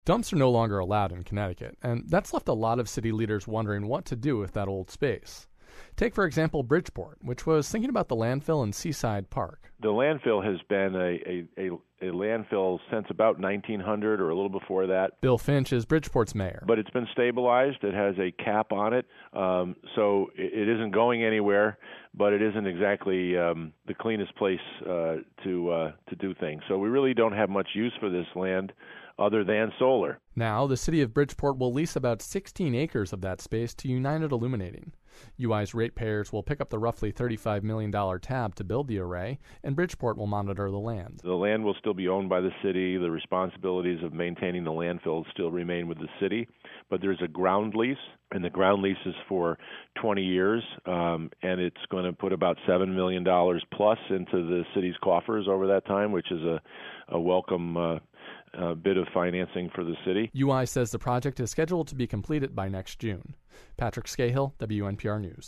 Dumps are no longer allowed in Connecticut, and that's left a lot of city leaders wondering what to do with that old space. Take, for example, Bridgeport, which was thinking about the landfill in Seaside Park. The landfill has been a landfill since about 1900 or a little before that. Bill Finch is Bridgeport's mayor. But it's been stabilized. It has a cap on it, so it isn't going anywhere, but it isn't exactly the cleanest place to do things. So we really don't have much use for this land other than solar. Now, the city of Bridgeport will lease about 16 acres of that space to United Illuminating. UI's ratepayers will pick up the roughly $35 million tab to build the array, and Bridgeport will monitor the land. The land will still be owned by the city. The responsibilities of maintaining the landfill still remain with the city, but there's a ground lease, and the ground lease is for 20 years, and it's going to put about $7 million plus into the city's coffers over that time, which is a welcome bit of financing for the city. UI says the project is scheduled to be completed by next June. Patrick Scahill, WNPR News.